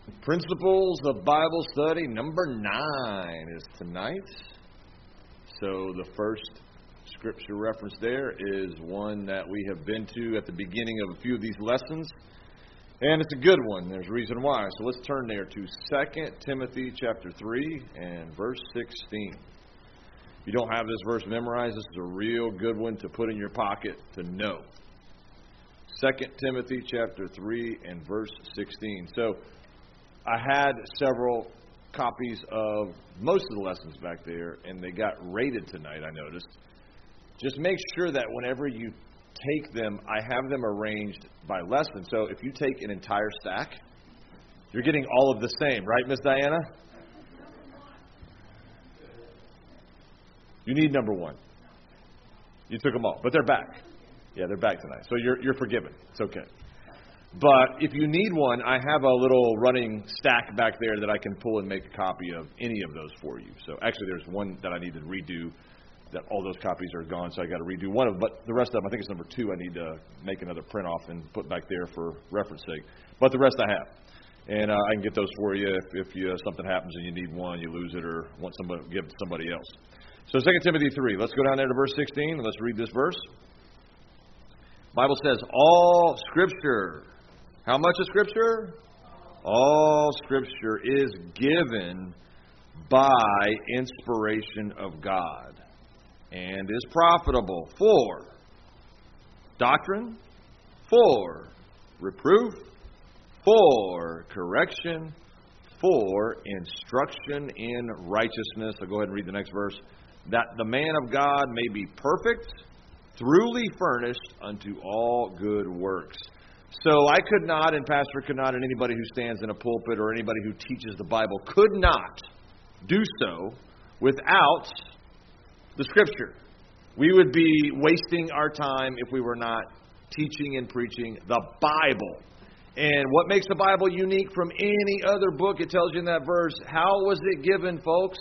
Principles of Bible Study number 9 is tonight. So the first scripture reference there is one that we have been to at the beginning of a few of these lessons. And it's a good one. There's a reason why. So let's turn there to 2 Timothy chapter 3 and verse 16. If you don't have this verse memorized, this is a real good one to put in your pocket to know. 2 Timothy chapter 3 and verse 16. So I had several copies of most of the lessons back there, and they got rated tonight, I noticed. Just make sure that whenever you take them, I have them arranged by lesson. So if you take an entire stack, you're getting all of the same, right, Miss Diana? You need number 1. You took them all, but they're back. Yeah, they're back tonight. So you're forgiven. It's okay. But if you need one, I have a little running stack back there that I can pull and make a copy of any of those for you. So actually there's one that I need to redo, that all those copies are gone, so I got to redo one of them. But the rest of them, I think it's number 2, I need to make another print off and put back there for reference sake. But the rest I have. And I can get those for you if something happens and you need one, you lose it, or want somebody give it to somebody else. So 2 Timothy 3, let's go down there to verse 16 and let's read this verse. The Bible says, all Scripture. How much of Scripture? All Scripture is given by inspiration of God and is profitable for doctrine, for reproof, for correction, for instruction in righteousness. I'll go ahead and read the next verse. That the man of God may be perfect, truly furnished unto all good works. So I could not, and Pastor could not, and anybody who stands in a pulpit or anybody who teaches the Bible could not do so without the Scripture. We would be wasting our time if we were not teaching and preaching the Bible. And what makes the Bible unique from any other book, it tells you in that verse, how was it given, folks?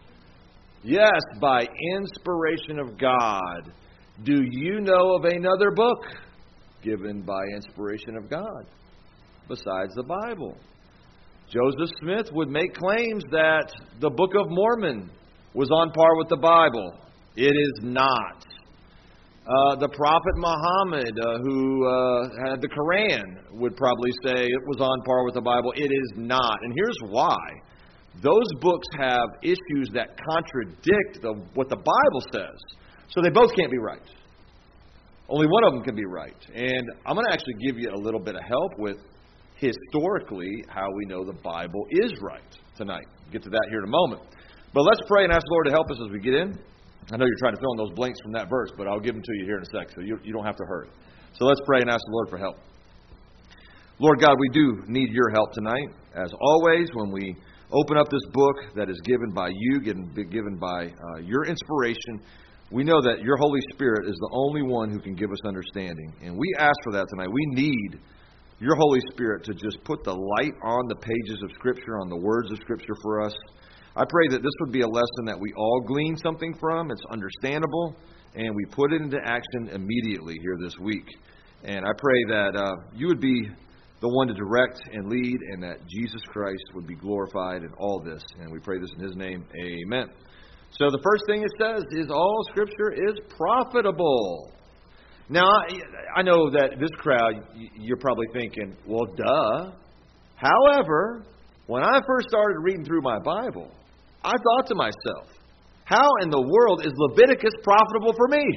Yes, by inspiration of God. Do you know of another book given by inspiration of God besides the Bible? Joseph Smith would make claims that the Book of Mormon was on par with the Bible. It is not. The Prophet Muhammad, who had the Quran, would probably say it was on par with the Bible. It is not. And here's why. Those books have issues that contradict what the Bible says. So they both can't be right. Only one of them can be right. And I'm going to actually give you a little bit of help with historically how we know the Bible is right tonight. We'll get to that here in a moment. But let's pray and ask the Lord to help us as we get in. I know you're trying to fill in those blanks from that verse, but I'll give them to you here in a sec, so you don't have to hurry. So let's pray and ask the Lord for help. Lord God, we do need your help tonight. As always, when we open up this book that is given by you, given by your inspiration, we know that your Holy Spirit is the only one who can give us understanding. And we ask for that tonight. We need your Holy Spirit to just put the light on the pages of Scripture, on the words of Scripture for us. I pray that this would be a lesson that we all glean something from. It's understandable, and we put it into action immediately here this week. And I pray that you would be the one to direct and lead, and that Jesus Christ would be glorified in all this. And we pray this in His name. Amen. So the first thing it says is all Scripture is profitable. Now, I know that this crowd, you're probably thinking, well, duh. However, when I first started reading through my Bible, I thought to myself, how in the world is Leviticus profitable for me?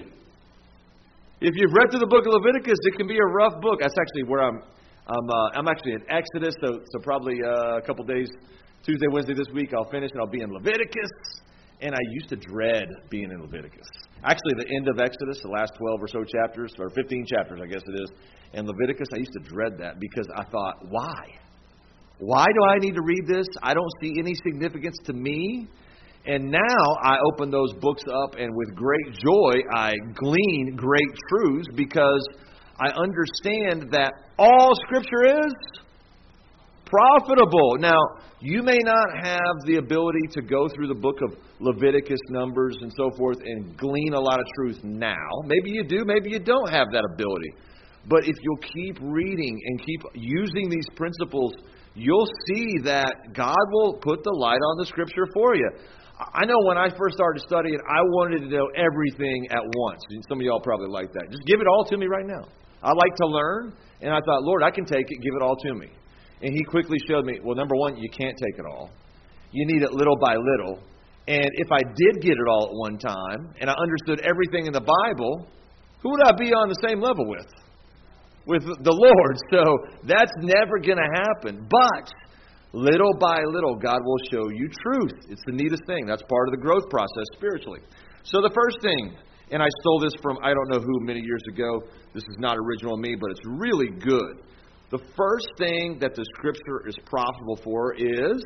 If you've read through the book of Leviticus, it can be a rough book. That's actually where I'm actually in Exodus, so probably a couple days, Tuesday, Wednesday this week, I'll finish and I'll be in Leviticus. And I used to dread being in Leviticus. Actually, the end of Exodus, the last 12 or so chapters, or 15 chapters, I guess it is, and Leviticus, I used to dread that because I thought, why? Why do I need to read this? I don't see any significance to me. And now I open those books up, and with great joy, I glean great truths because I understand that all Scripture is profitable. Now, you may not have the ability to go through the book of Leviticus, Numbers, and so forth and glean a lot of truth now. Maybe you do, maybe you don't have that ability. But if you'll keep reading and keep using these principles, you'll see that God will put the light on the Scripture for you. I know when I first started studying, I wanted to know everything at once. And some of y'all probably like that. Just give it all to me right now. I like to learn, and I thought, Lord, I can take it, give it all to me. And He quickly showed me, well, number one, you can't take it all. You need it little by little. And if I did get it all at one time, and I understood everything in the Bible, who would I be on the same level with? With the Lord. So that's never going to happen. But little by little, God will show you truth. It's the neatest thing. That's part of the growth process spiritually. So the first thing, and I stole this from I don't know who many years ago. This is not original to me, but it's really good. The first thing that the Scripture is profitable for is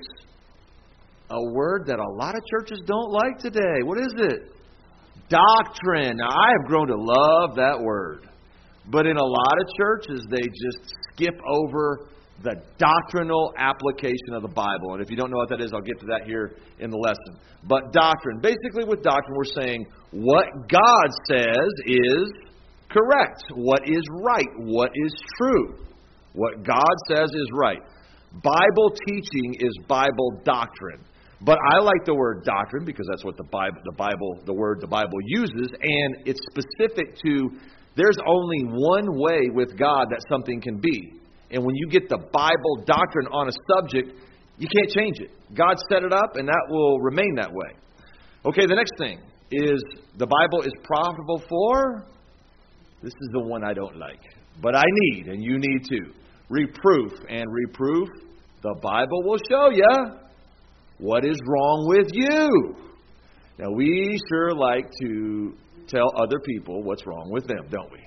a word that a lot of churches don't like today. What is it? Doctrine. Now, I have grown to love that word. But in a lot of churches, they just skip over the doctrinal application of the Bible. And if you don't know what that is, I'll get to that here in the lesson. But doctrine. Basically with doctrine, we're saying what God says is correct. What is right. What is true. What God says is right. Bible teaching is Bible doctrine. But I like the word doctrine because that's what the word the Bible uses, and it's specific to there's only one way with God that something can be. And when you get the Bible doctrine on a subject, you can't change it. God set it up, and that will remain that way. Okay, the next thing is the Bible is profitable for, this is the one I don't like, but I need, and you need too, reproof. And reproof, the Bible will show you what is wrong with you. Now, we sure like to tell other people what's wrong with them, don't we?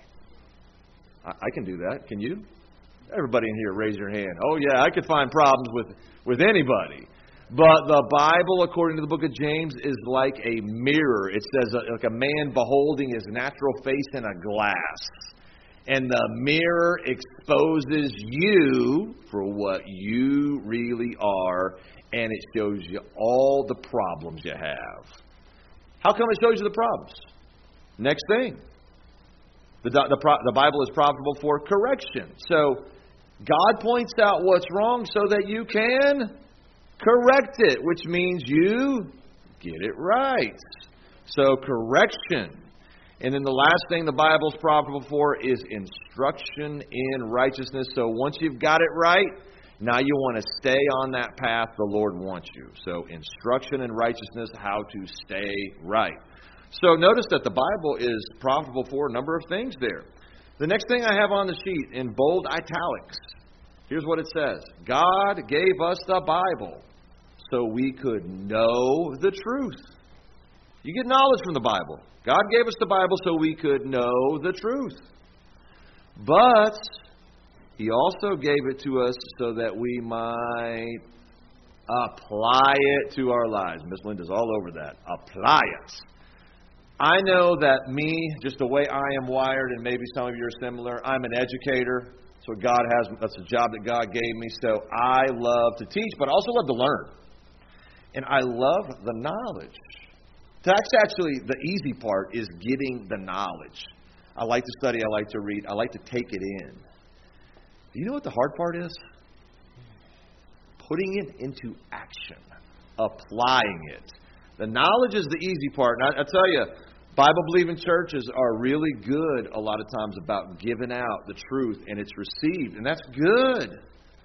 I can do that. Can you? Everybody in here, raise your hand. Oh, yeah, I could find problems with anybody. But the Bible, according to the book of James, is like a mirror. It says like a man beholding his natural face in a glass. And the mirror exposes you for what you really are, and it shows you all the problems you have. How come it shows you the problems? Next thing. The Bible is profitable for correction. So God points out what's wrong so that you can correct it, which means you get it right. So correction. And then the last thing the Bible's profitable for is instruction in righteousness. So once you've got it right, now you want to stay on that path the Lord wants you. So instruction in righteousness, how to stay right. So notice that the Bible is profitable for a number of things there. The next thing I have on the sheet in bold italics, here's what it says. God gave us the Bible so we could know the truth. You get knowledge from the Bible. God gave us the Bible so we could know the truth. But He also gave it to us so that we might apply it to our lives. Miss Linda's all over that. Apply it. I know that me, just the way I am wired, and maybe some of you are similar, I'm an educator. That's a job that God gave me. So I love to teach, but I also love to learn. And I love the knowledge. That's actually the easy part, is getting the knowledge. I like to study. I like to read. I like to take it in. Do you know what the hard part is? Putting it into action. Applying it. The knowledge is the easy part. And I tell you, Bible-believing churches are really good a lot of times about giving out the truth, and it's received. And that's good.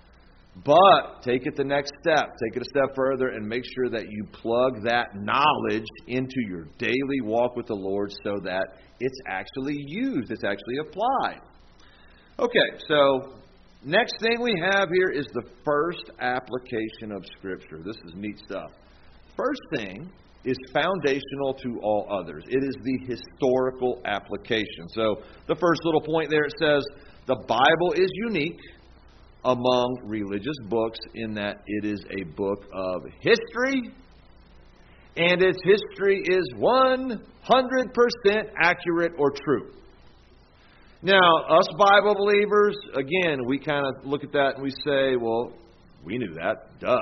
But take it the next step. Take it a step further and make sure that you plug that knowledge into your daily walk with the Lord so that it's actually used. It's actually applied. Okay, so next thing we have here is the first application of Scripture. This is neat stuff. First thing is foundational to all others. It is the historical application. So the first little point there, it says the Bible is unique among religious books in that it is a book of history, and its history is 100% accurate or true. Now, us Bible believers, again, we kind of look at that and we say, well, we knew that, duh.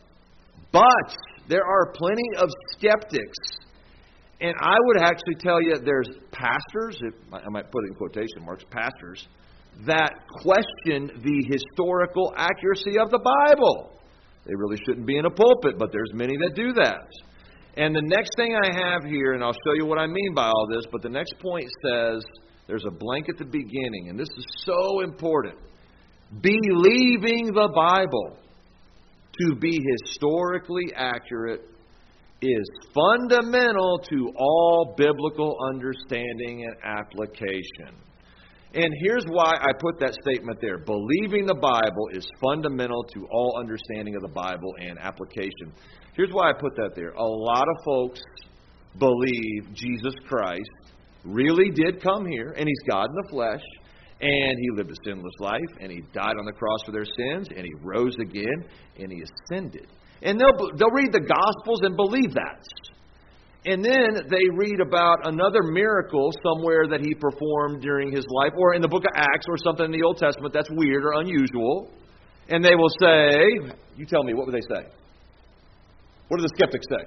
But there are plenty of skeptics, and I would actually tell you there's pastors, I might put it in quotation marks, pastors, that question the historical accuracy of the Bible. They really shouldn't be in a pulpit, but there's many that do that. And the next thing I have here, and I'll show you what I mean by all this, but the next point says, there's a blank at the beginning, and this is so important. Believing the Bible to be historically accurate is fundamental to all biblical understanding and application. And here's why I put that statement there. Believing the Bible is fundamental to all understanding of the Bible and application. Here's why I put that there. A lot of folks believe Jesus Christ really did come here, and He's God in the flesh, and He lived a sinless life, and He died on the cross for their sins, and He rose again, and He ascended. And they'll read the Gospels and believe that. And then they read about another miracle somewhere that He performed during His life, or in the book of Acts or something in the Old Testament that's weird or unusual. And they will say, you tell me, what would they say? What do the skeptics say?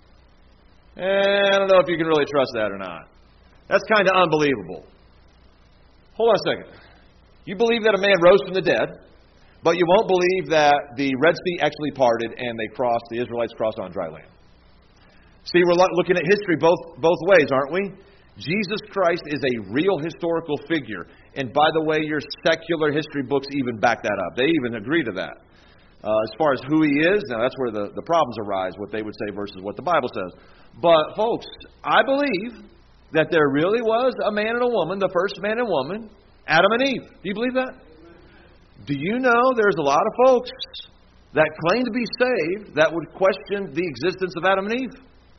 I don't know if you can really trust that or not. That's kind of unbelievable. Hold on a second. You believe that a man rose from the dead, but you won't believe that the Red Sea actually parted and the Israelites crossed on dry land. See, we're looking at history both ways, aren't we? Jesus Christ is a real historical figure. And by the way, your secular history books even back that up. They even agree to that. As far as who He is, now that's where the problems arise, what they would say versus what the Bible says. But folks, I believe that there really was a man and a woman, the first man and woman, Adam and Eve. Do you believe that? Do you know there's a lot of folks that claim to be saved that would question the existence of Adam and Eve?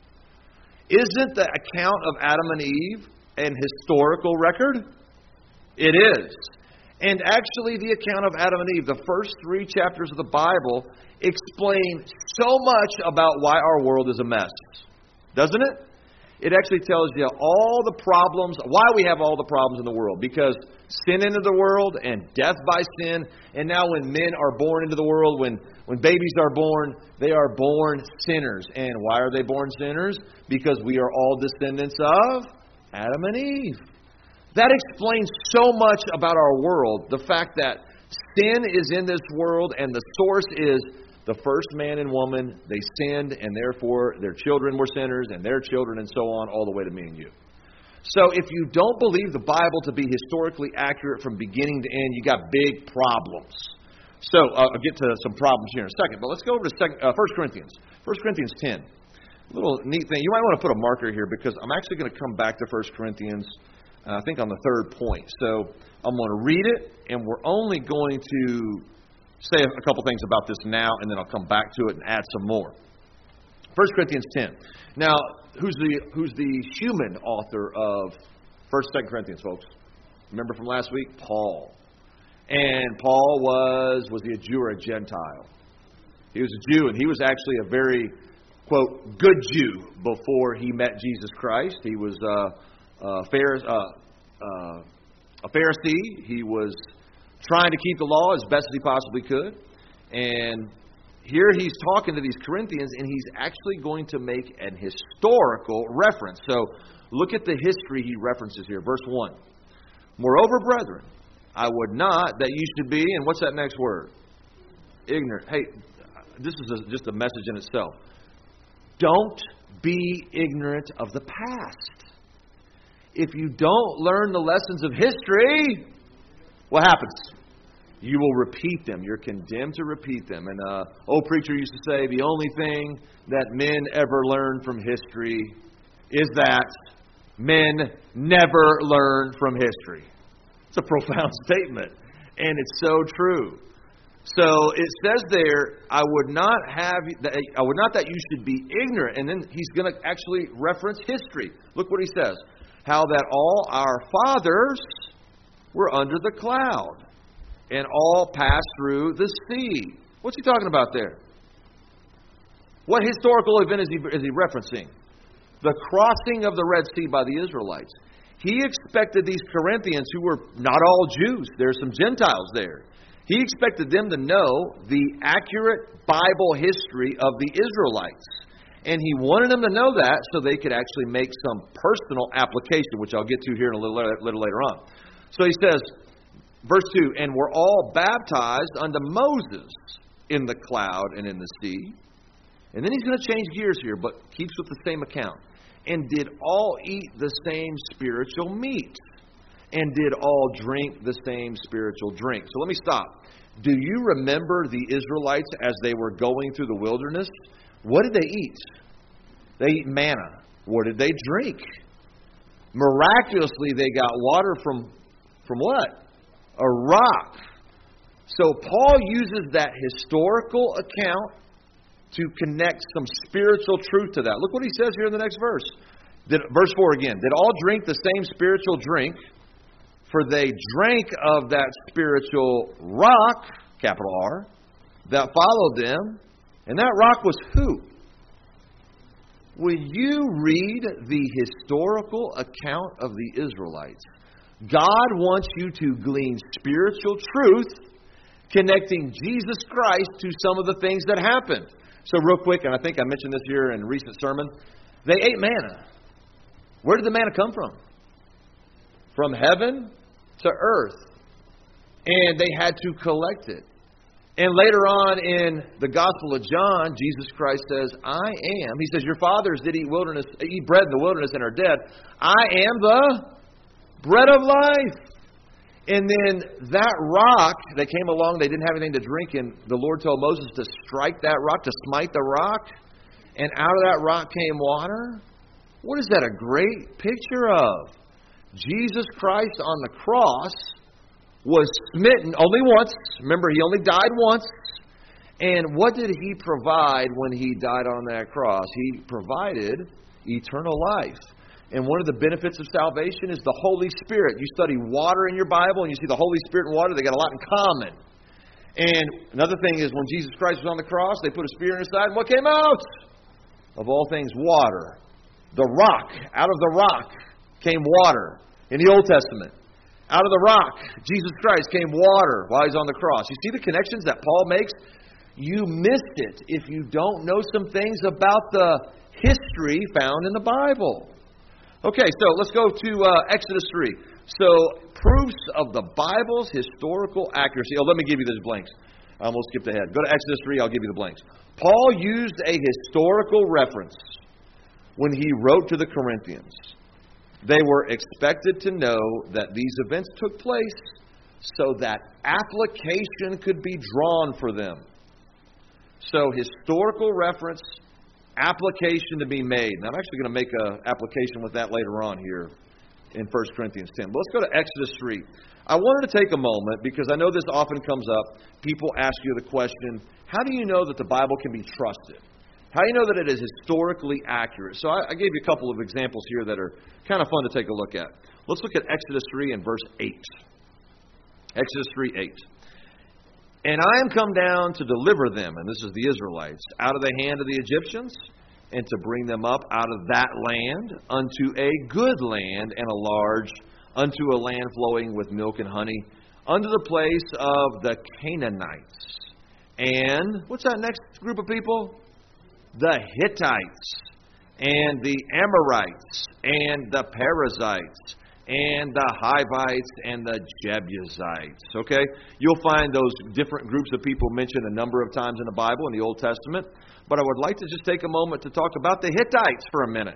Isn't the account of Adam and Eve an historical record? It is. And actually, the account of Adam and Eve, the first 3 chapters of the Bible, explain so much about why our world is a mess. Doesn't it? It actually tells you all the problems, why we have all the problems in the world. Because sin entered the world and death by sin. And now when men are born into the world, when babies are born, they are born sinners. And why are they born sinners? Because we are all descendants of Adam and Eve. That explains so much about our world. The fact that sin is in this world and the source is the first man and woman. They sinned and therefore their children were sinners and their children and so on all the way to me and you. So if you don't believe the Bible to be historically accurate from beginning to end, you got big problems. So I'll get to some problems here in a second. But let's go over to 1 Corinthians. 1 Corinthians 10. A little neat thing. You might want to put a marker here because I'm actually going to come back to 1 Corinthians I think on the 3rd point. So I'm going to read it, and we're only going to say a couple things about this now, and then I'll come back to it and add some more. 1 Corinthians 10. Now, who's the human author of 1st, 2nd Corinthians, folks? Remember from last week? Paul. And Paul was he a Jew or a Gentile? He was a Jew, and he was actually a very, quote, good Jew before he met Jesus Christ. He was a Pharisee. He was trying to keep the law as best as he possibly could. And here he's talking to these Corinthians, and he's actually going to make an historical reference. So look at the history he references here. Verse 1. Moreover, brethren, I would not that you should be, and what's that next word? Ignorant. Hey, this is just a message in itself. Don't be ignorant of the past. If you don't learn the lessons of history, what happens? You will repeat them. You're condemned to repeat them. And an old preacher used to say, the only thing that men ever learn from history is that men never learn from history. It's a profound statement, and it's so true. So it says there, I would not that you should be ignorant. And then he's going to actually reference history. Look what he says. How that all our fathers were under the cloud, and all passed through the sea. What's he talking about there? What historical event is he referencing? The crossing of the Red Sea by the Israelites. He expected these Corinthians, who were not all Jews, there's some Gentiles there. He expected them to know the accurate Bible history of the Israelites. And he wanted them to know that so they could actually make some personal application, which I'll get to here in a little later on. So he says, Verse 2, and were all baptized unto Moses in the cloud and in the sea. And then he's going to change gears here, but keeps with the same account. And did all eat the same spiritual meat, and did all drink the same spiritual drink. So let me stop. Do you remember the Israelites as they were going through the wilderness? What did they eat? They eat manna. What did they drink? Miraculously, they got water from what? A rock. So Paul uses that historical account to connect some spiritual truth to that. Look what he says here in the next verse. Verse 4 again. Did all drink the same spiritual drink? For they drank of that spiritual rock, capital R, that followed them. And that rock was who? When you read the historical account of the Israelites, God wants you to glean spiritual truth connecting Jesus Christ to some of the things that happened. So real quick, and I think I mentioned this here in a recent sermon, they ate manna. Where did the manna come from? From heaven to earth. And they had to collect it. And later on in the Gospel of John, Jesus Christ says, I am. He says, your fathers did eat bread in the wilderness and are dead. I am the bread of life. And then that rock, they came along, they didn't have anything to drink, and the Lord told Moses to strike that rock, to smite the rock, and out of that rock came water. What is that a great picture of? Jesus Christ on the cross was smitten only once. Remember, He only died once. And what did He provide when He died on that cross? He provided eternal life. And one of the benefits of salvation is the Holy Spirit. You study water in your Bible and you see the Holy Spirit and water, they got a lot in common. And another thing is when Jesus Christ was on the cross, they put a spear in His side, and what came out? Of all things, water. The rock. Out of the rock came water in the Old Testament. Out of the rock, Jesus Christ, came water while He's on the cross. You see the connections that Paul makes? You missed it if you don't know some things about the history found in the Bible. Okay, so let's go to Exodus 3. So, proofs of the Bible's historical accuracy. Oh, let me give you those blanks. I almost skipped ahead. Go to Exodus 3, I'll give you the blanks. Paul used a historical reference when he wrote to the Corinthians. They were expected to know that these events took place so that application could be drawn for them. So, historical reference, application to be made. And I'm actually going to make an application with that later on here in 1 Corinthians 10. But let's go to Exodus 3. I wanted to take a moment because I know this often comes up. People ask you the question, how do you know that the Bible can be trusted? How do you know that it is historically accurate? So I gave you a couple of examples here that are kind of fun to take a look at. Let's look at Exodus 3 and verse 8. Exodus 3:8. And I am come down to deliver them, and this is the Israelites, out of the hand of the Egyptians, and to bring them up out of that land unto a good land and a large, unto a land flowing with milk and honey, unto the place of the Canaanites. And, what's that next group of people? The Hittites, and the Amorites, and the Perizzites, and the Hivites, and the Jebusites. Okay? You'll find those different groups of people mentioned a number of times in the Bible, in the Old Testament. But I would like to just take a moment to talk about the Hittites for a minute.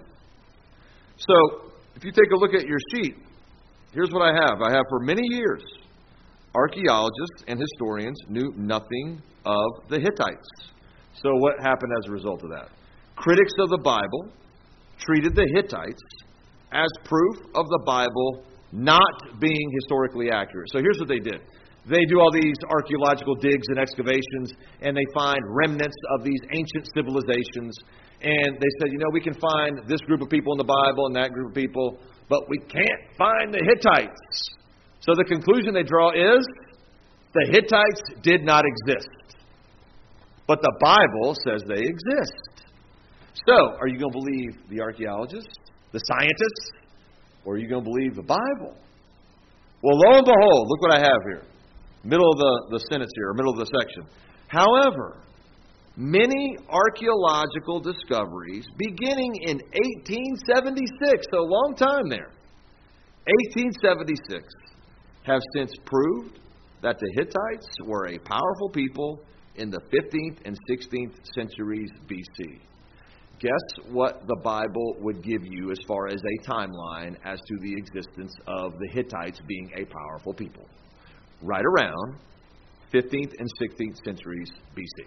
So, if you take a look at your sheet, here's what I have. I have for many years, archaeologists and historians knew nothing of the Hittites. So what happened as a result of that? Critics of the Bible treated the Hittites as proof of the Bible not being historically accurate. So here's what they did. They do all these archaeological digs and excavations, and they find remnants of these ancient civilizations. And they said, we can find this group of people in the Bible and that group of people, but we can't find the Hittites. So the conclusion they draw is the Hittites did not exist. But the Bible says they exist. So, are you going to believe the archaeologists, the scientists, or are you going to believe the Bible? Well, lo and behold, look what I have here. Middle of the sentence here, or middle of the section. However, many archaeological discoveries beginning in 1876, so a long time there, 1876, have since proved that the Hittites were a powerful people in the 15th and 16th centuries BC. Guess what the Bible would give you as far as a timeline as to the existence of the Hittites being a powerful people? Right around 15th and 16th centuries BC.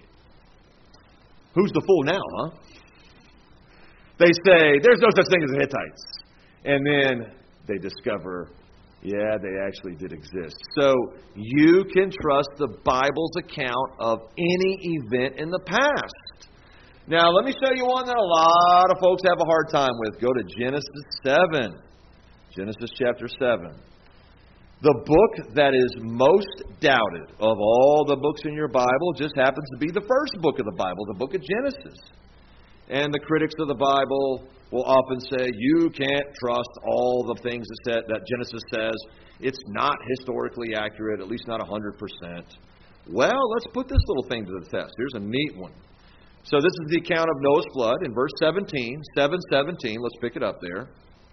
Who's the fool now, huh? They say, there's no such thing as the Hittites. And then they discover, yeah, they actually did exist. So you can trust the Bible's account of any event in the past. Now, let me show you one that a lot of folks have a hard time with. Go to Genesis 7. Genesis chapter 7. The book that is most doubted of all the books in your Bible just happens to be the first book of the Bible, the book of Genesis. And the critics of the Bible will often say, you can't trust all the things that Genesis says. It's not historically accurate, at least not 100%. Well, let's put this little thing to the test. Here's a neat one. So this is the account of Noah's flood in verse 17, 7:17. Let's pick it up there.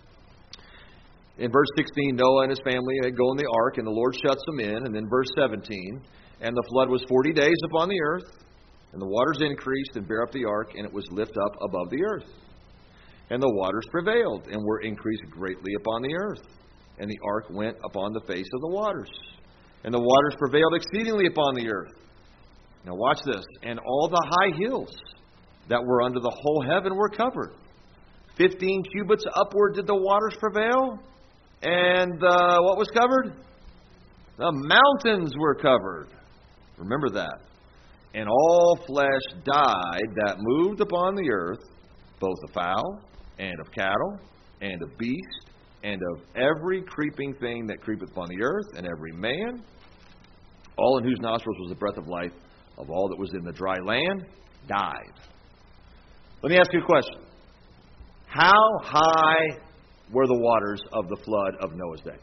In verse 16, Noah and his family go in the ark, and the Lord shuts them in. And then verse 17, and the flood was 40 days upon the earth, and the waters increased and bare up the ark, and it was lifted up above the earth. And the waters prevailed, and were increased greatly upon the earth. And the ark went upon the face of the waters. And the waters prevailed exceedingly upon the earth. Now watch this. And all the high hills that were under the whole heaven were covered. 15 cubits upward did the waters prevail. And what was covered? The mountains were covered. Remember that. And all flesh died that moved upon the earth, both of fowl, and of cattle, and of beast, and of every creeping thing that creepeth upon the earth, and every man, all in whose nostrils was the breath of life, of all that was in the dry land, died. Let me ask you a question. How high were the waters of the flood of Noah's day?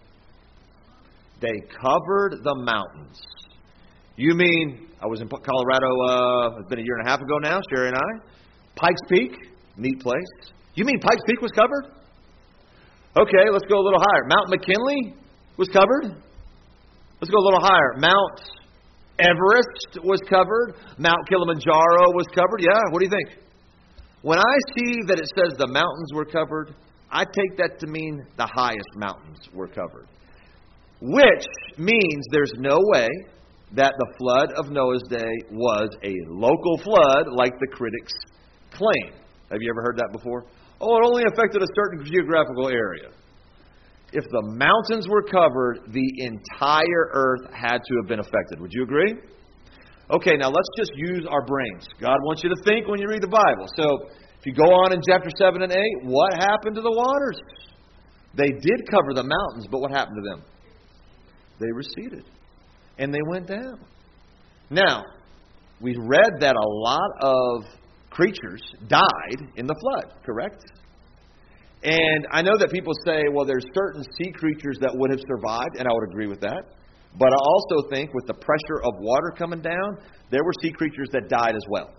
They covered the mountains. You mean, I was in Colorado, it's been a year and a half ago now, Sherry and I. Pikes Peak, neat place. You mean Pikes Peak was covered? Okay, let's go a little higher. Mount McKinley was covered. Let's go a little higher. Mount Everest was covered. Mount Kilimanjaro was covered. Yeah, what do you think? When I see that it says the mountains were covered, I take that to mean the highest mountains were covered. Which means there's no way that the flood of Noah's day was a local flood like the critics claim. Have you ever heard that before? Oh, it only affected a certain geographical area. If the mountains were covered, the entire earth had to have been affected. Would you agree? Okay, now let's just use our brains. God wants you to think when you read the Bible. So, if you go on in chapter 7 and 8, what happened to the waters? They did cover the mountains, but what happened to them? They receded. And they went down. Now, we read that a lot of creatures died in the flood, correct? And I know that people say, well, there's certain sea creatures that would have survived, and I would agree with that. But I also think with the pressure of water coming down, there were sea creatures that died as well.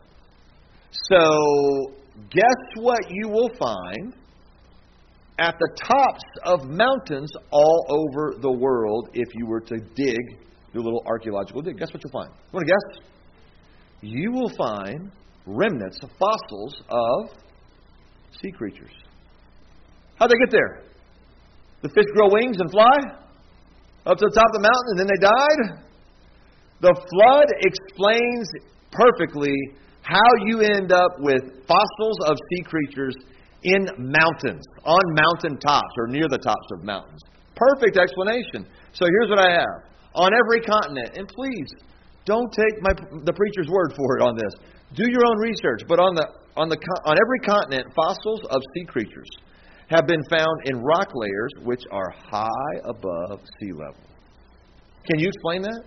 So, guess what you will find at the tops of mountains all over the world if you were to dig, do a little archaeological dig? Guess what you'll find? You want to guess? You will find remnants, fossils of sea creatures. How'd they get there? The fish grow wings and fly up to the top of the mountain and then they died? The flood explains perfectly how you end up with fossils of sea creatures in mountains, on mountain tops or near the tops of mountains. Perfect explanation. So here's what I have. On every continent, and please, don't take the preacher's word for it on this. Do your own research. But on every continent, fossils of sea creatures have been found in rock layers which are high above sea level. Can you explain that?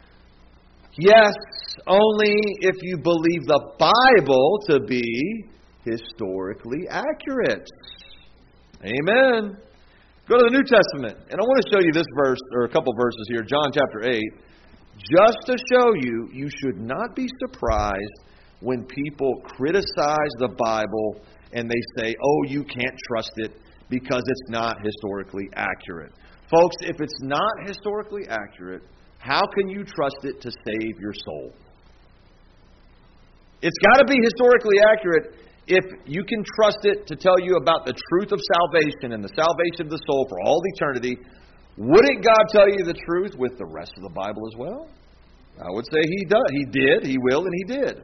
Yes, only if you believe the Bible to be historically accurate. Amen. Go to the New Testament. And I want to show you this verse, or a couple verses here, John chapter 8, just to show you, you should not be surprised when people criticize the Bible and they say, oh, you can't trust it because it's not historically accurate. Folks, if it's not historically accurate, how can you trust it to save your soul? It's got to be historically accurate if you can trust it to tell you about the truth of salvation and the salvation of the soul for all eternity. Wouldn't God tell you the truth with the rest of the Bible as well? I would say He does. He did, He will, and He did.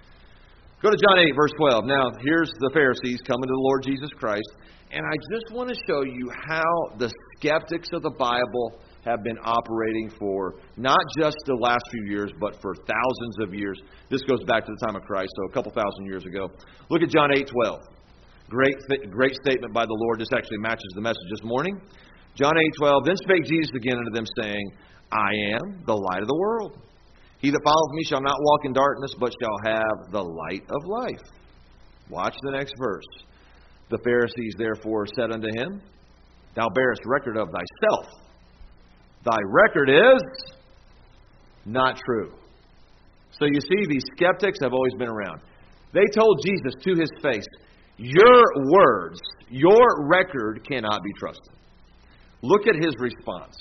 Go to John 8, verse 12. Now, here's the Pharisees coming to the Lord Jesus Christ. And I just want to show you how the skeptics of the Bible have been operating for not just the last few years, but for thousands of years. This goes back to the time of Christ, so a couple thousand years ago. Look at John 8:12. Great statement by the Lord. This actually matches the message this morning. John 8:12. Then spake Jesus again unto them, saying, I am the light of the world. He that followeth me shall not walk in darkness, but shall have the light of life. Watch the next verse. The Pharisees therefore said unto him, Thou bearest record of thyself. Thy record is not true. So you see, these skeptics have always been around. They told Jesus to His face, Your words, your record cannot be trusted. Look at His response.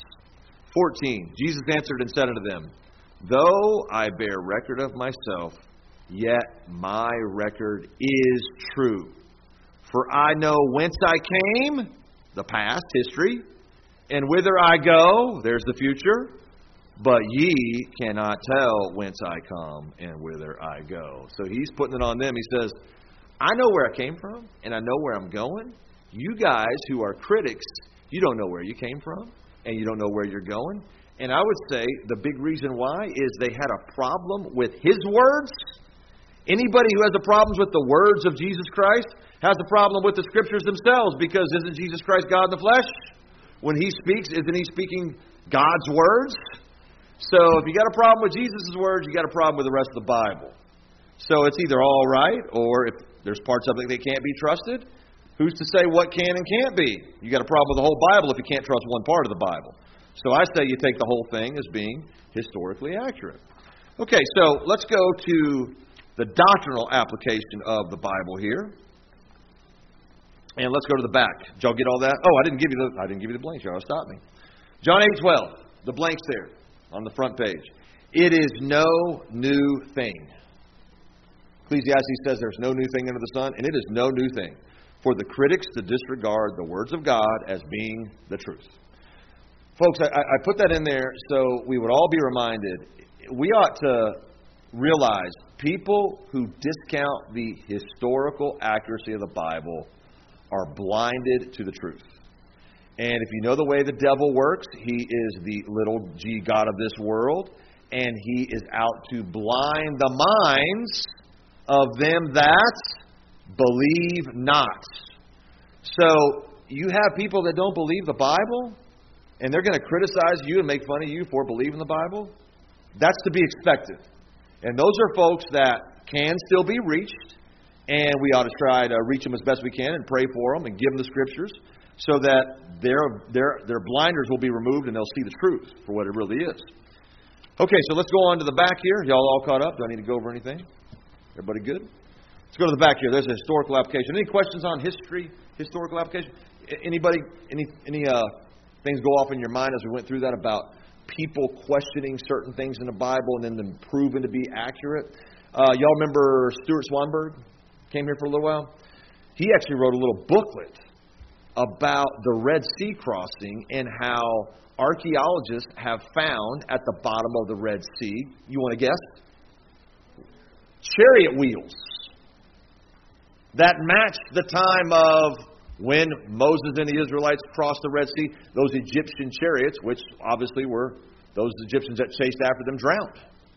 14. Jesus answered and said unto them, Though I bear record of myself, yet my record is true. For I know whence I came, the past, history, and whither I go, there's the future, but ye cannot tell whence I come and whither I go. So He's putting it on them. He says, I know where I came from, and I know where I'm going. You guys who are critics, you don't know where you came from, and you don't know where you're going. And I would say the big reason why is they had a problem with His words. Anybody who has a problem with the words of Jesus Christ has a problem with the Scriptures themselves, because isn't Jesus Christ God in the flesh? When He speaks, isn't He speaking God's words? So if you got a problem with Jesus' words, you got a problem with the rest of the Bible. So it's either all right, or if there's parts of it that can't be trusted, who's to say what can and can't be? You got a problem with the whole Bible if you can't trust one part of the Bible. So I say you take the whole thing as being historically accurate. Okay, so let's go to the doctrinal application of the Bible here. And let's go to the back. Did y'all get all that? Oh, I didn't give you the blanks. Y'all stop me. John 8:12. The blanks there on the front page. It is no new thing. Ecclesiastes says there's no new thing under the sun, and it is no new thing for the critics to disregard the words of God as being the truth. Folks, I put that in there so we would all be reminded. We ought to realize people who discount the historical accuracy of the Bible are blinded to the truth. And if you know the way the devil works, he is the little g god of this world, and he is out to blind the minds of them that believe not. So you have people that don't believe the Bible, and they're going to criticize you and make fun of you for believing the Bible. That's to be expected. And those are folks that can still be reached, and we ought to try to reach them as best we can and pray for them and give them the Scriptures so that their blinders will be removed and they'll see the truth for what it really is. Okay, so let's go on to the back here. Y'all all caught up? Do I need to go over anything? Everybody good? Let's go to the back here. There's a historical application. Any questions on history, historical application? Anybody, any things go off in your mind as we went through that about people questioning certain things in the Bible and then them proven to be accurate? Y'all remember Stuart Swanberg? Came here for a little while. He actually wrote a little booklet about the Red Sea crossing and how archaeologists have found at the bottom of the Red Sea, you want to guess? Chariot wheels that matched the time of when Moses and the Israelites crossed the Red Sea. Those Egyptian chariots, which obviously were those Egyptians that chased after them, drowned.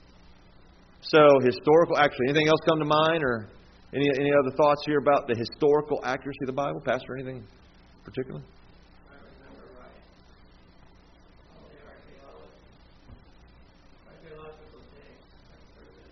So historical, actually, anything else come to mind, or any other thoughts here about the historical accuracy of the Bible? Pastor, anything particular? I remember right. All the archaeological things have proven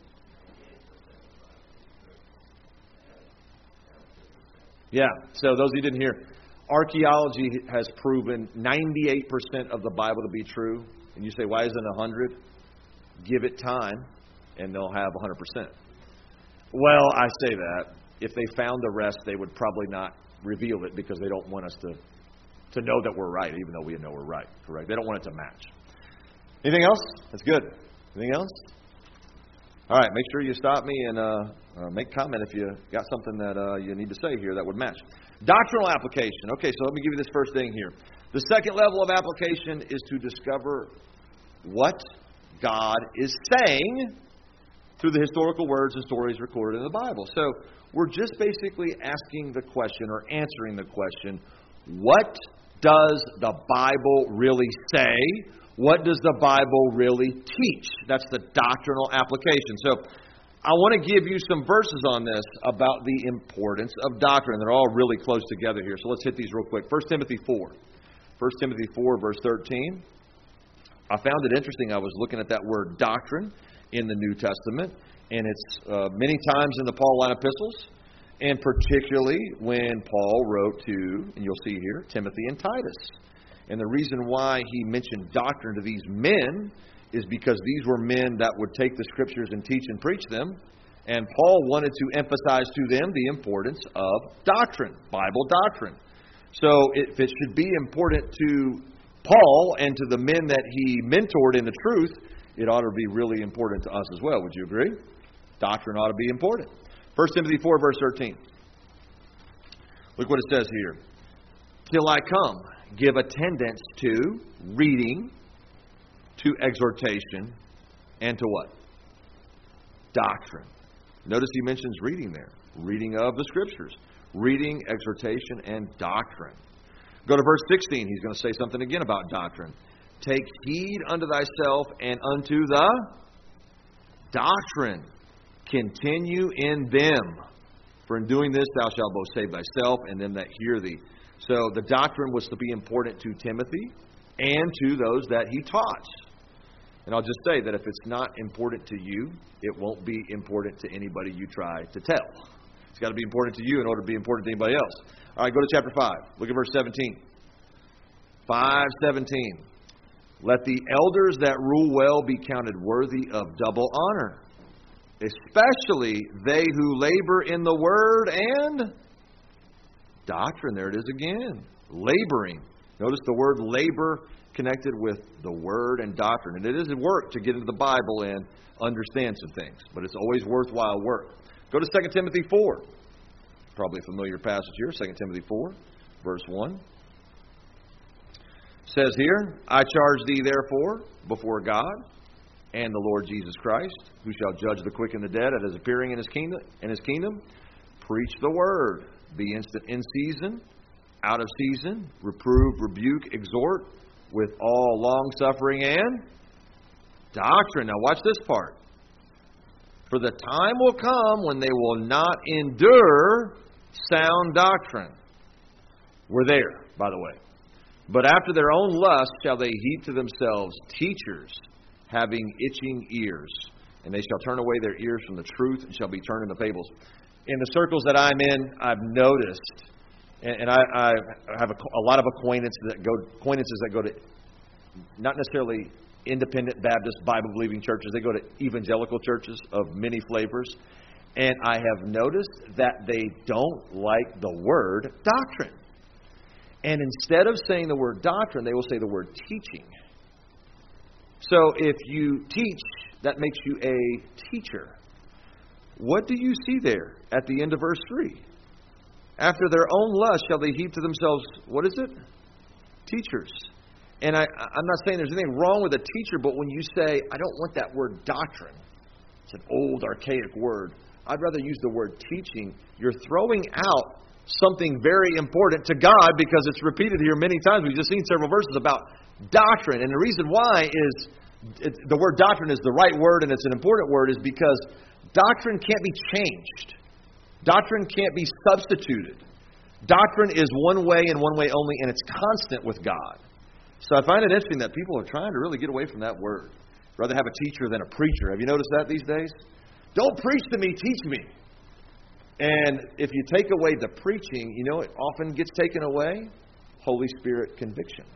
98% of the Bible. Yeah, so those of you who didn't hear, archaeology has proven 98% of the Bible to be true. And you say, why isn't it 100? Give it time, and they'll have 100%. Well, I say that. If they found the rest, they would probably not reveal it because they don't want us to to know that we're right, even though we know we're right. Correct? They don't want it to match. Anything else? That's good. Anything else? All right, make sure you stop me and make a comment if you got something that you need to say here that would match. Doctrinal application. Okay, so let me give you this first thing here. The second level of application is to discover what God is saying through the historical words and stories recorded in the Bible. So we're just basically asking the question or answering the question, what does the Bible really say? What does the Bible really teach? That's the doctrinal application. So I want to give you some verses on this about the importance of doctrine. They're all really close together here. So let's hit these real quick. 1 Timothy 4. 1 Timothy 4, verse 13. I found it interesting. I was looking at that word doctrine in the New Testament. And it's many times in the Pauline epistles. And particularly when Paul wrote to, and you'll see here, Timothy and Titus. And the reason why he mentioned doctrine to these men is because these were men that would take the Scriptures and teach and preach them. And Paul wanted to emphasize to them the importance of doctrine, Bible doctrine. So if it should be important to Paul and to the men that he mentored in the truth, it ought to be really important to us as well. Would you agree? Doctrine ought to be important. 1 Timothy 4, verse 13. Look what it says here. Till I come, give attendance to reading, to exhortation, and to what? Doctrine. Notice he mentions reading there. Reading of the Scriptures. Reading, exhortation, and doctrine. Go to verse 16. He's going to say something again about doctrine. Take heed unto thyself and unto the doctrine. Continue in them. For in doing this thou shalt both save thyself and them that hear thee. So the doctrine was to be important to Timothy and to those that he taught. And I'll just say that if it's not important to you, it won't be important to anybody you try to tell. It's got to be important to you in order to be important to anybody else. All right, go to chapter 5. Look at verse 17. 5:17. Let the elders that rule well be counted worthy of double honor, especially they who labor in the word and doctrine. There it is again. Laboring. Notice the word labor connected with the word and doctrine. And it is work to get into the Bible and understand some things. But it's always worthwhile work. Go to 2 Timothy 4. Probably a familiar passage here. 2 Timothy 4, verse 1. Says here, I charge thee therefore before God and the Lord Jesus Christ, who shall judge the quick and the dead at his appearing in his kingdom. Preach the word. Be instant in season, out of season, reprove, rebuke, exhort with all long-suffering and doctrine. Now watch this part. For the time will come when they will not endure sound doctrine. We're there, by the way. But after their own lust shall they heap to themselves teachers having itching ears. And they shall turn away their ears from the truth and shall be turned into fables. In the circles that I'm in, I've noticed, and I have a lot of acquaintances that go to not necessarily independent Baptist Bible-believing churches. They go to evangelical churches of many flavors. And I have noticed that they don't like the word doctrine. And instead of saying the word doctrine, they will say the word teaching. So if you teach, that makes you a teacher. What do you see there at the end of verse 3? After their own lust shall they heap to themselves, what is it? Teachers. And I'm not saying there's anything wrong with a teacher, but when you say, I don't want that word doctrine, it's an old, archaic word. I'd rather use the word teaching. You're throwing out something very important to God because it's repeated here many times. We've just seen several verses about doctrine. And the reason why is the word doctrine is the right word and it's an important word is because doctrine can't be changed. Doctrine can't be substituted. Doctrine is one way and one way only, and it's constant with God. So I find it interesting that people are trying to really get away from that word. Rather have a teacher than a preacher. Have you noticed that these days? Don't preach to me, teach me. And if you take away the preaching, you know it often gets taken away? Holy Spirit conviction.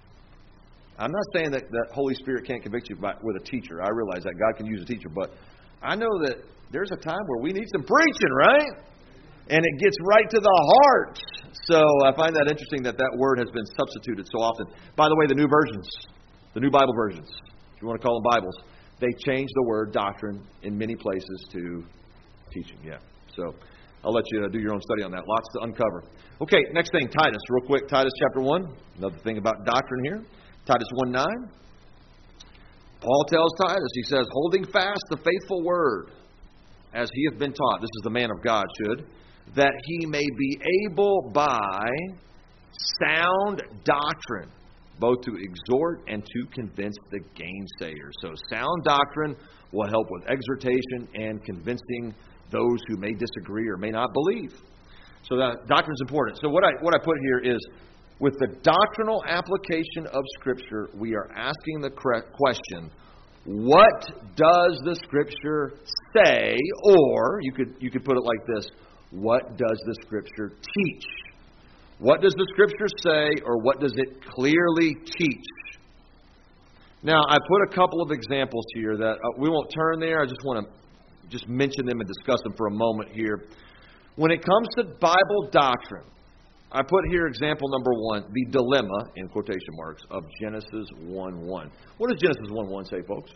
I'm not saying that the Holy Spirit can't convict you with a teacher. I realize that God can use a teacher. But I know that there's a time where we need some preaching, right? And it gets right to the heart. So I find that interesting that that word has been substituted so often. By the way, the new versions, the new Bible versions, if you want to call them Bibles, they changed the word doctrine in many places to teaching. Yeah. So I'll let you do your own study on that. Lots to uncover. Okay, next thing, Titus. Real quick, Titus chapter 1. Another thing about doctrine here. Titus 1:9. Paul tells Titus, he says, holding fast the faithful word, as he hath been taught. This is the man of God, should. That he may be able by sound doctrine, both to exhort and to convince the gainsayers. So sound doctrine will help with exhortation and convincing those who may disagree or may not believe. So that doctrine is important. So what I put here is, with the doctrinal application of Scripture, we are asking the question, what does the Scripture say? Or you could put it like this, what does the Scripture teach? What does the Scripture say, or what does it clearly teach? Now, I put a couple of examples here that we won't turn there. I just want to mention them and discuss them for a moment here. When it comes to Bible doctrine, I put here example number 1, the dilemma, in quotation marks, of Genesis 1:1. What does Genesis 1:1 say, folks?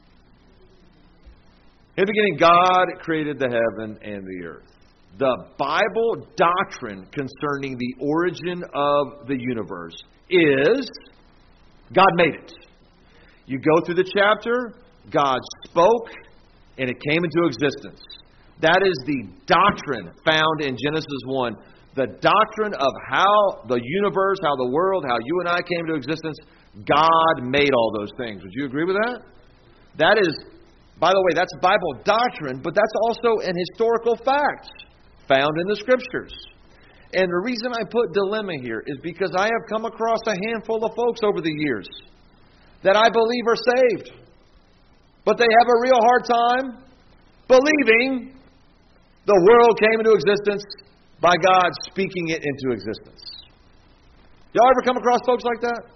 In the beginning, God created the heaven and the earth. The Bible doctrine concerning the origin of the universe is God made it. You go through the chapter, God spoke, and it came into existence. That is the doctrine found in Genesis 1. The doctrine of how the universe, how the world, how you and I came into existence, God made all those things. Would you agree with that? That is, by the way, that's Bible doctrine, but that's also an historical fact found in the Scriptures. And the reason I put dilemma here is because I have come across a handful of folks over the years that I believe are saved, but they have a real hard time believing the world came into existence by God speaking it into existence. Y'all ever come across folks like that?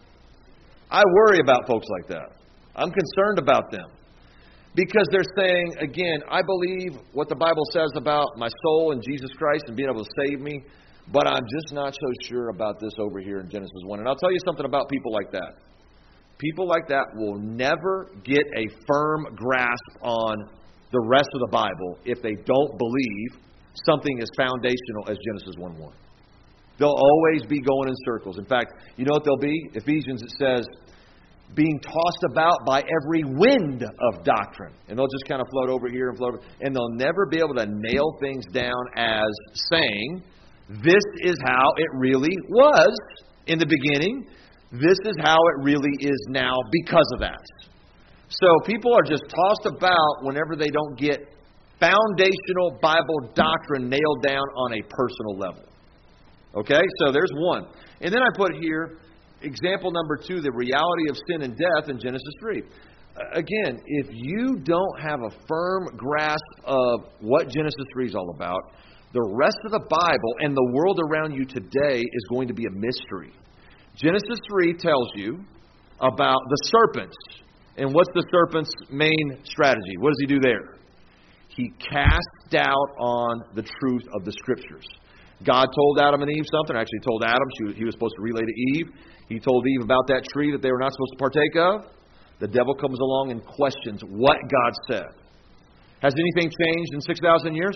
I worry about folks like that. I'm concerned about them. Because they're saying, again, I believe what the Bible says about my soul and Jesus Christ and being able to save me, but I'm just not so sure about this over here in Genesis 1. And I'll tell you something about people like that. People like that will never get a firm grasp on the rest of the Bible if they don't believe something as foundational as Genesis 1:1. They'll always be going in circles. In fact, you know what they'll be? Ephesians, it says, being tossed about by every wind of doctrine. And they'll just kind of float over here and float over. And they'll never be able to nail things down as saying, this is how it really was in the beginning. This is how it really is now because of that. So people are just tossed about whenever they don't get foundational Bible doctrine nailed down on a personal level. Okay, so there's one. And then I put here example number 2, the reality of sin and death in Genesis 3. Again, if you don't have a firm grasp of what Genesis 3 is all about, the rest of the Bible and the world around you today is going to be a mystery. Genesis 3 tells you about the serpent. And what's the serpent's main strategy? What does he do there? He cast doubt on the truth of the Scriptures. God told Adam and Eve something. Actually, told Adam he was supposed to relay to Eve. He told Eve about that tree that they were not supposed to partake of. The devil comes along and questions what God said. Has anything changed in 6,000 years?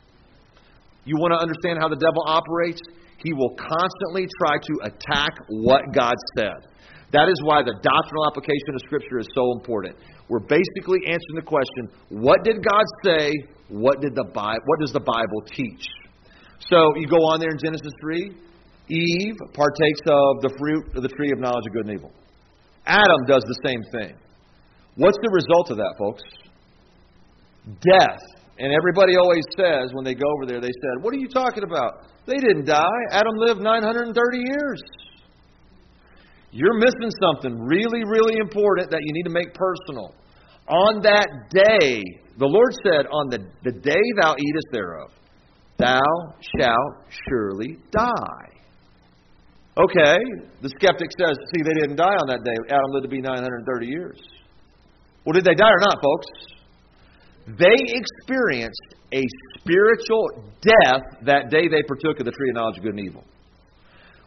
You want to understand how the devil operates? He will constantly try to attack what God said. That is why the doctrinal application of Scripture is so important. We're basically answering the question, what did God say? What does the Bible teach? So you go on there in Genesis 3. Eve partakes of the fruit of the tree of knowledge of good and evil. Adam does the same thing. What's the result of that, folks? Death. And everybody always says, when they go over there, they said, what are you talking about? They didn't die. Adam lived 930 years. You're missing something really, really important that you need to make personal. On that day, the Lord said, on the day thou eatest thereof, thou shalt surely die. Okay, the skeptic says, see, they didn't die on that day. Adam lived to be 930 years. Well, did they die or not, folks? They experienced a spiritual death that day they partook of the tree of knowledge of good and evil.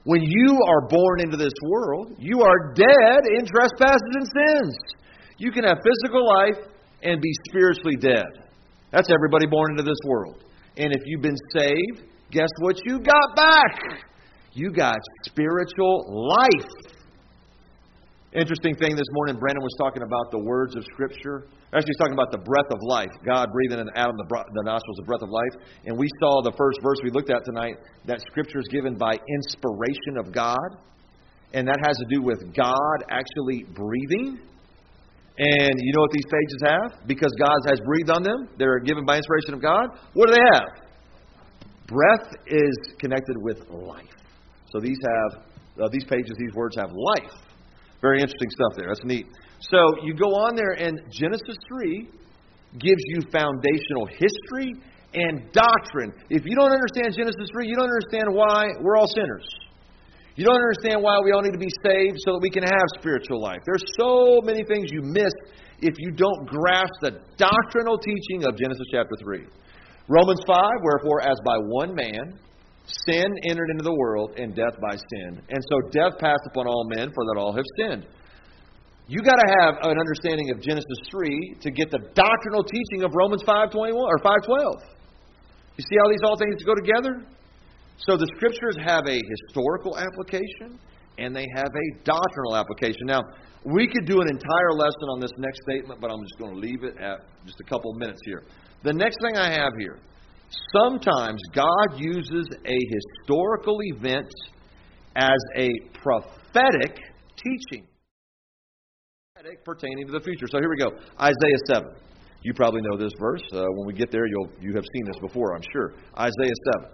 When you are born into this world, you are dead in trespasses and sins. You can have physical life and be spiritually dead. That's everybody born into this world. And if you've been saved, guess what you got back? You got spiritual life. Interesting thing this morning, Brandon was talking about the words of Scripture. Actually, he's talking about the breath of life. God breathing in Adam the nostrils of breath of life. And we saw the first verse we looked at tonight, that Scripture is given by inspiration of God. And that has to do with God actually breathing. And you know what these pages have? Because God has breathed on them, they're given by inspiration of God. What do they have? Breath is connected with life. So these pages, these words have life. Very interesting stuff there. That's neat. So you go on there, and Genesis 3 gives you foundational history and doctrine. If you don't understand Genesis 3, you don't understand why we're all sinners. You don't understand why we all need to be saved so that we can have spiritual life. There's so many things you miss if you don't grasp the doctrinal teaching of Genesis chapter 3. Romans 5, wherefore as by one man sin entered into the world, and death by sin. And so death passed upon all men, for that all have sinned. You got to have an understanding of Genesis 3 to get the doctrinal teaching of Romans 5:21 or 5:12. You see how these all things go together? So the Scriptures have a historical application, and they have a doctrinal application. Now, we could do an entire lesson on this next statement, but I'm just going to leave it at just a couple of minutes here. The next thing I have here, sometimes God uses a historical event as a prophetic teaching. Prophetic pertaining to the future. So here we go. Isaiah 7. You probably know this verse. When we get there, you have seen this before, I'm sure. Isaiah 7.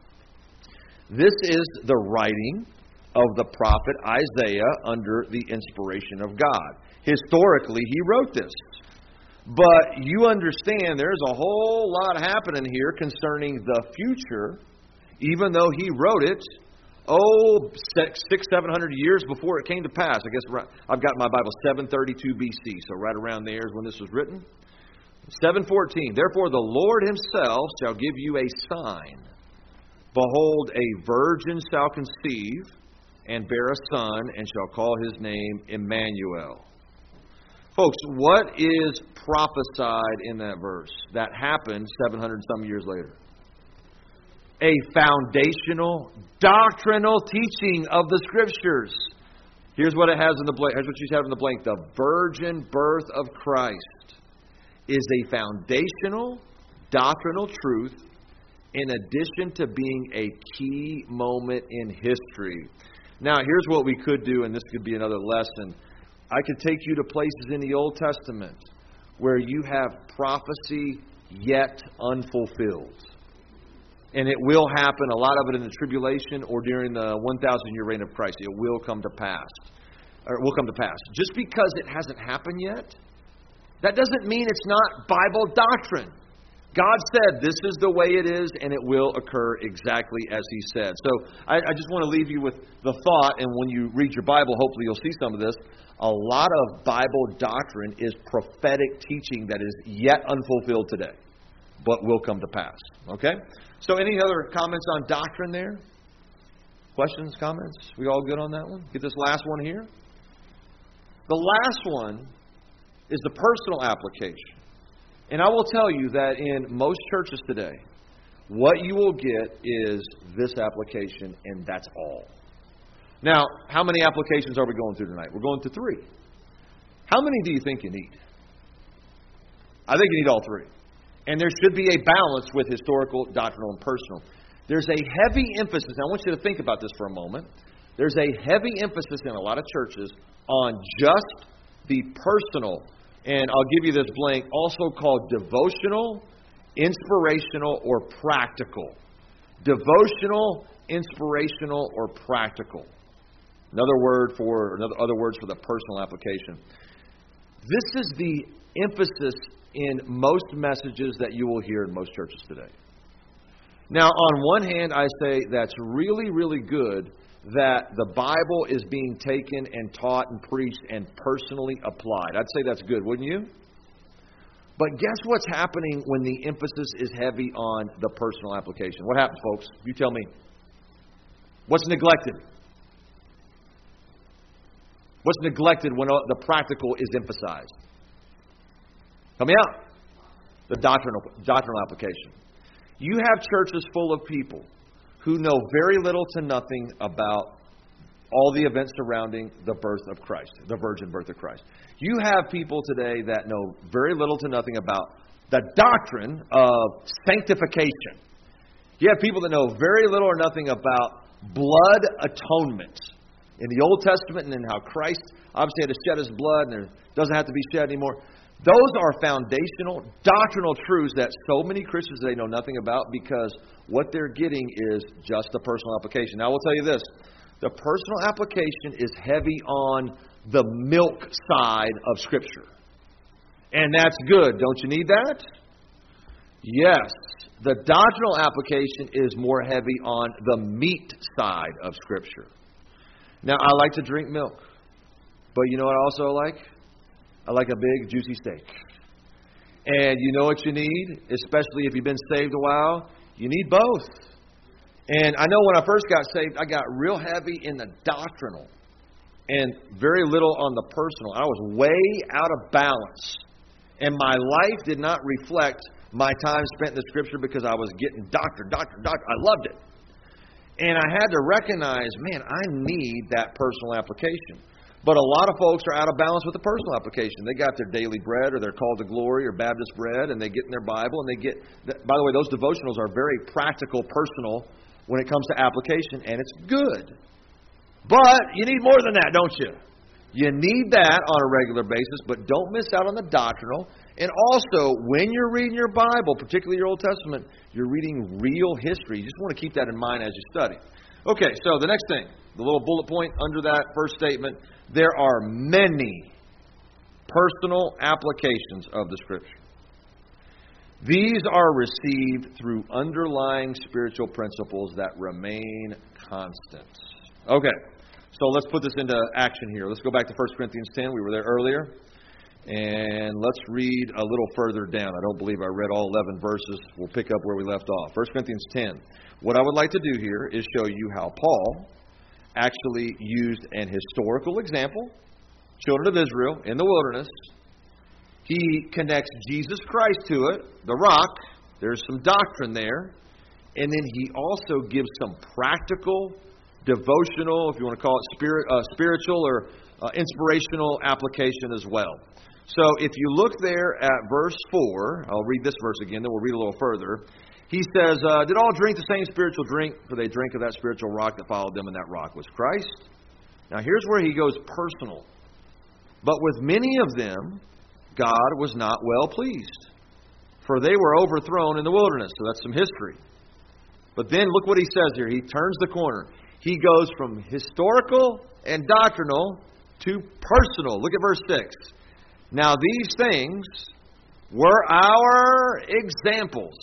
This is the writing of the prophet Isaiah under the inspiration of God. Historically, he wrote this. But you understand there's a whole lot happening here concerning the future, even though he wrote it, 600-700 years before it came to pass. I guess I've got my Bible 732 BC, so right around there is when this was written. 7:14, therefore the Lord himself shall give you a sign. Behold, a virgin shall conceive and bear a son, and shall call his name Emmanuel. Folks, what is prophesied in that verse that happened 700 some years later? A foundational, doctrinal teaching of the Scriptures. Here's what it has in the blank. Here's what you have in the blank. The virgin birth of Christ is a foundational, doctrinal truth in addition to being a key moment in history. Now, here's what we could do, and this could be another lesson. I could take you to places in the Old Testament where you have prophecy yet unfulfilled. And it will happen, a lot of it in the tribulation or during the 1,000-year reign of Christ. It will come to pass. Or it will come to pass. Just because it hasn't happened yet, that doesn't mean it's not Bible doctrine. God said this is the way it is, and it will occur exactly as He said. So I just want to leave you with the thought, and when you read your Bible, hopefully you'll see some of this. A lot of Bible doctrine is prophetic teaching that is yet unfulfilled today, but will come to pass. Okay? So any other comments on doctrine there? Questions, comments? We all good on that one? Get this last one here. The last one is the personal application. And I will tell you that in most churches today, what you will get is this application, and that's all. Now, how many applications are we going through tonight? We're going through 3. How many do you think you need? I think you need all 3. And there should be a balance with historical, doctrinal, and personal. There's a heavy emphasis. I want you to think about this for a moment. There's a heavy emphasis in a lot of churches on just the personal. And I'll give you this blank, also called devotional, inspirational, or practical. Devotional, inspirational, or practical. Other words for the personal application. This is the emphasis in most messages that you will hear in most churches today. Now, on one hand, I say that's really, really good that the Bible is being taken and taught and preached and personally applied. I'd say that's good, wouldn't you? But guess what's happening when the emphasis is heavy on the personal application? What happens, folks? You tell me. What's neglected? What's neglected when the practical is emphasized? Help me out. The doctrinal application. You have churches full of people who know very little to nothing about all the events surrounding the birth of Christ, the virgin birth of Christ. You have people today that know very little to nothing about the doctrine of sanctification. You have people that know very little or nothing about blood atonement in the Old Testament, and in how Christ obviously had to shed His blood and it doesn't have to be shed anymore. Those are foundational, doctrinal truths that so many Christians today know nothing about, because what they're getting is just the personal application. Now, I will tell you this. The personal application is heavy on the milk side of Scripture. And that's good. Don't you need that? Yes. The doctrinal application is more heavy on the meat side of Scripture. Now, I like to drink milk. But you know what I also like? I like a big, juicy steak. And you know what you need? Especially if you've been saved a while? You need both. And I know when I first got saved, I got real heavy in the doctrinal and very little on the personal. I was way out of balance. And my life did not reflect my time spent in the Scripture, because I was getting doctrine. I loved it. And I had to recognize, man, I need that personal application. But a lot of folks are out of balance with the personal application. They got their daily bread, or they're called to glory, or Baptist bread, and they get in their Bible, and they get... By the way, those devotionals are very practical, personal, when it comes to application, and it's good. But you need more than that, don't you? You need that on a regular basis, but don't miss out on the doctrinal. And also, when you're reading your Bible, particularly your Old Testament, you're reading real history. You just want to keep that in mind as you study. Okay, so the next thing, the little bullet point under that first statement, there are many personal applications of the Scripture. These are received through underlying spiritual principles that remain constant. Okay, so let's put this into action here. Let's go back to 1 Corinthians 10. We were there earlier. And let's read a little further down. I don't believe I read all 11 verses. We'll pick up where we left off. 1 Corinthians 10. What I would like to do here is show you how Paul actually used an historical example, children of Israel in the wilderness. He connects Jesus Christ to it, the rock. There's some doctrine there. And then he also gives some practical, devotional, if you want to call it spiritual or inspirational application as well. So if you look there at verse 4, I'll read this verse again, then we'll read a little further. He says, did all drink the same spiritual drink? For they drank of that spiritual rock that followed them, and that rock was Christ. Now here's where he goes personal. But with many of them, God was not well pleased, for they were overthrown in the wilderness. So that's some history. But then look what he says here. He turns the corner. He goes from historical and doctrinal to personal. Look at verse 6. Now these things were our examples,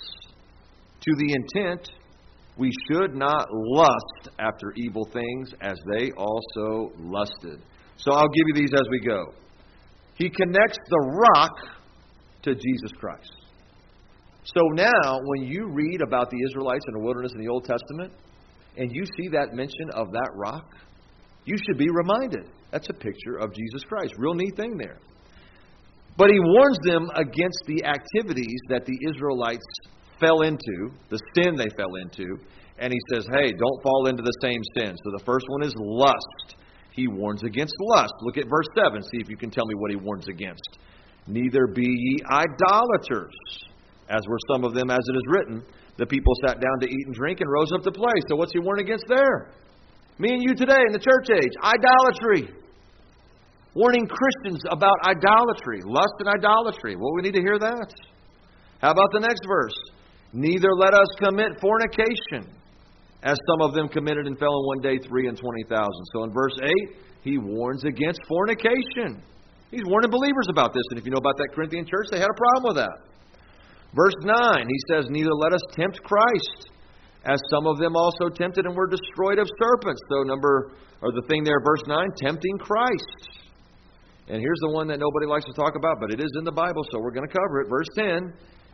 to the intent we should not lust after evil things as they also lusted. So I'll give you these as we go. He connects the rock to Jesus Christ. So now when you read about the Israelites in the wilderness in the Old Testament, and you see that mention of that rock, you should be reminded. That's a picture of Jesus Christ. Real neat thing there. But he warns them against the activities that the Israelites fell into, the sin they fell into. And he says, hey, don't fall into the same sin. So the first one is lust. He warns against lust. Look at verse 7. See if you can tell me what he warns against. Neither be ye idolaters, as were some of them, as it is written. The people sat down to eat and drink and rose up to play. So what's he warning against there? Me and you today in the church age. Idolatry. Warning Christians about idolatry. Lust and idolatry. Well, we need to hear that. How about the next verse? Neither let us commit fornication, as some of them committed and fell in one day 320,000. So in verse 8, he warns against fornication. He's warning believers about this. And if you know about that Corinthian church, they had a problem with that. Verse 9, he says, neither let us tempt Christ, as some of them also tempted and were destroyed of serpents. So the thing there, verse 9, tempting Christ. And here's the one that nobody likes to talk about, but it is in the Bible, so we're going to cover it. Verse 10,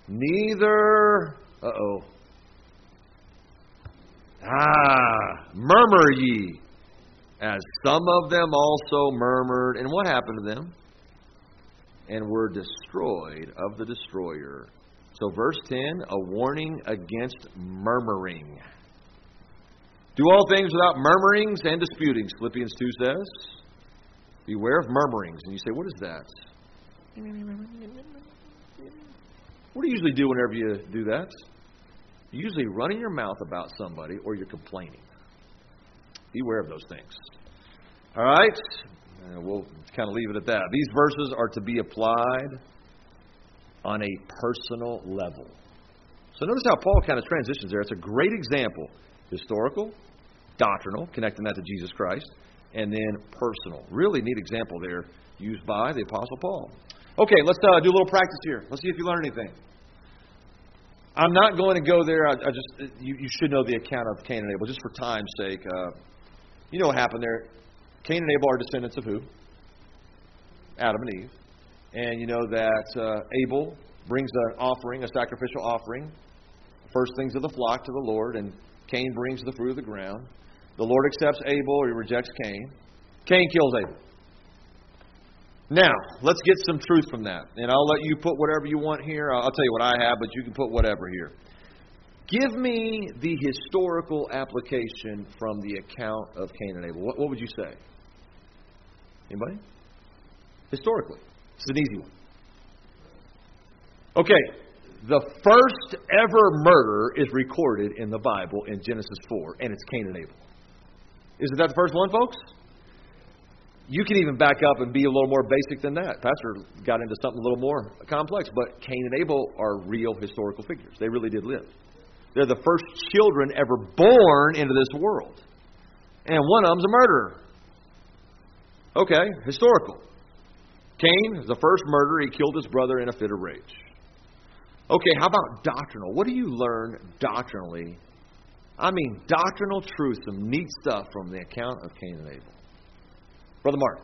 neither, murmur ye, As some of them also murmured. And what happened to them? And were destroyed of the destroyer. So verse 10, a warning against murmuring. Do all things without murmurings and disputings, Philippians 2 says. Beware of murmurings. And you say, what is that? What do you usually do whenever you do that? You're usually running your mouth about somebody or you're complaining. Beware of those things. All right? We'll kind of leave it at that. These verses are to be applied on a personal level. So notice how Paul kind of transitions there. It's a great example. Historical, doctrinal, connecting that to Jesus Christ, and then personal. Really neat example there used by the Apostle Paul. Okay, let's do a little practice here. Let's see if you learn anything. I'm not going to go there. You should know the account of Cain and Abel, just for time's sake. You know what happened there. Cain and Abel are descendants of who? Adam and Eve. And you know that Abel brings an offering, a sacrificial offering, first things of the flock to the Lord, and Cain brings the fruit of the ground. The Lord accepts Abel, or he rejects Cain. Cain kills Abel. Now, let's get some truth from that. And I'll let you put whatever you want here. I'll tell you what I have, but you can put whatever here. Give me the historical application from the account of Cain and Abel. What would you say? Anybody? Historically. It's an easy one. Okay. The first ever murder is recorded in the Bible in Genesis 4, and it's Cain and Abel. Isn't that the first one, folks? You can even back up and be a little more basic than that. Pastor got into something a little more complex, but Cain and Abel are real historical figures. They really did live. They're the first children ever born into this world. And one of them's a murderer. Okay, historical. Cain is the first murderer. He killed his brother in a fit of rage. Okay, how about doctrinal? What do you learn doctrinally? I mean, doctrinal truth, some neat stuff from the account of Cain and Abel. Brother Mark.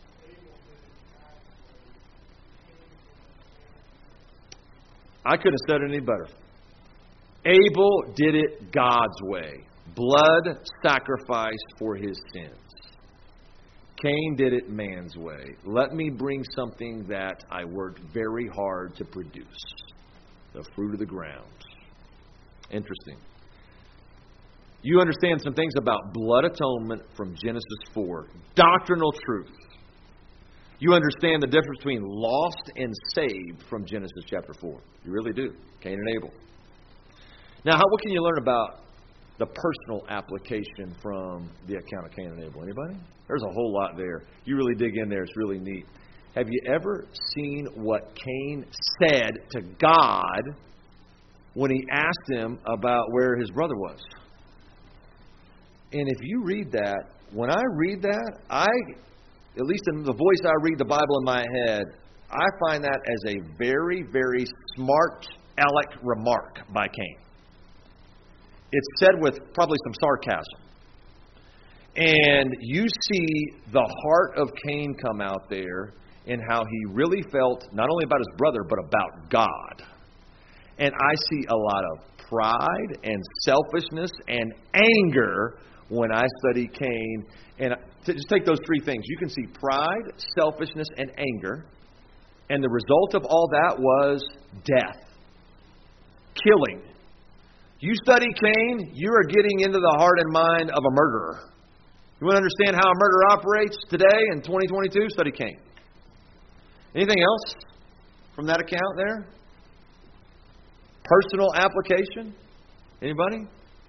I couldn't have said it any better. Abel did it God's way. Blood sacrificed for his sins. Cain did it man's way. Let me bring something that I worked very hard to produce. The fruit of the ground. Interesting. You understand some things about blood atonement from Genesis 4. Doctrinal truth. You understand the difference between lost and saved from Genesis chapter 4. You really do. Cain and Abel. Now, what can you learn about the personal application from the account of Cain and Abel? Anybody? There's a whole lot there. You really dig in there. It's really neat. Have you ever seen what Cain said to God when he asked him about where his brother was? And if you read that, when I read that, at least in the voice I read the Bible in my head, I find that as a very, very smart aleck remark by Cain. It's said with probably some sarcasm. And you see the heart of Cain come out there and how he really felt not only about his brother, but about God. And I see a lot of pride and selfishness and anger when I study Cain. And just take those three things. You can see pride, selfishness, and anger. And the result of all that was death. Killing. You study Cain, you are getting into the heart and mind of a murderer. You want to understand how a murderer operates today in 2022? Study Cain. Anything else from that account there? Personal application? Anybody?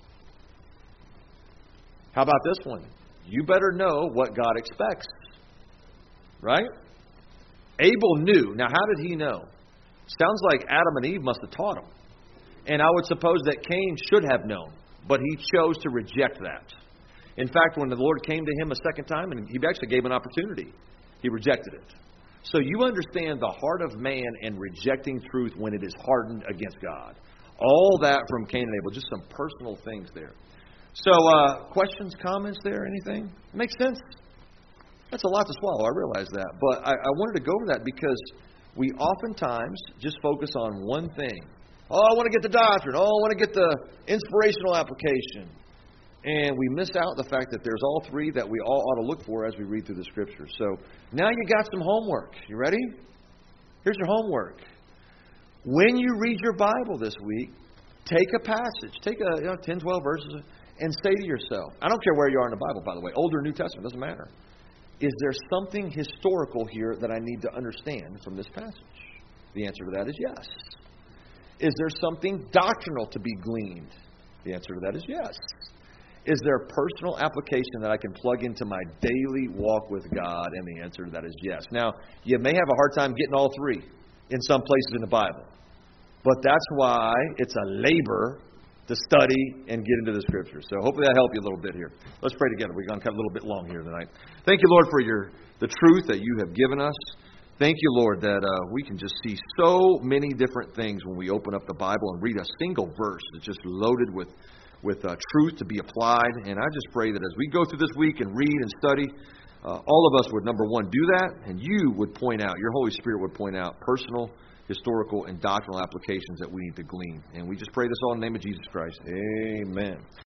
How about this one? You better know what God expects. Right? Abel knew. Now, how did he know? Sounds like Adam and Eve must have taught him. And I would suppose that Cain should have known. But he chose to reject that. In fact, when the Lord came to him a second time, and he actually gave an opportunity, he rejected it. So you understand the heart of man and rejecting truth when it is hardened against God. All that from Cain and Abel, just some personal things there. So, questions, comments there, anything? Makes sense? That's a lot to swallow, I realize that. But I wanted to go over that because we oftentimes just focus on one thing. Oh, I want to get the doctrine. Oh, I want to get the inspirational application. And we miss out the fact that there's all three that we all ought to look for as we read through the Scriptures. So now you got some homework. You ready? Here's your homework. When you read your Bible this week, take a passage, take 10, 12 verses, and say to yourself, I don't care where you are in the Bible, by the way, Old or New Testament, doesn't matter. Is there something historical here that I need to understand from this passage? The answer to that is yes. Is there something doctrinal to be gleaned? The answer to that is yes. Is there a personal application that I can plug into my daily walk with God? And the answer to that is yes. Now, you may have a hard time getting all three in some places in the Bible. But that's why it's a labor to study and get into the Scriptures. So hopefully that helped you a little bit here. Let's pray together. We're going to cut a little bit long here tonight. Thank you, Lord, for the truth that you have given us. Thank you, Lord, that we can just see so many different things when we open up the Bible and read a single verse that's just loaded with truth to be applied. And I just pray that as we go through this week and read and study, all of us would, number one, do that, and you would point out, your Holy Spirit would point out personal, historical, and doctrinal applications that we need to glean. And we just pray this all in the name of Jesus Christ. Amen.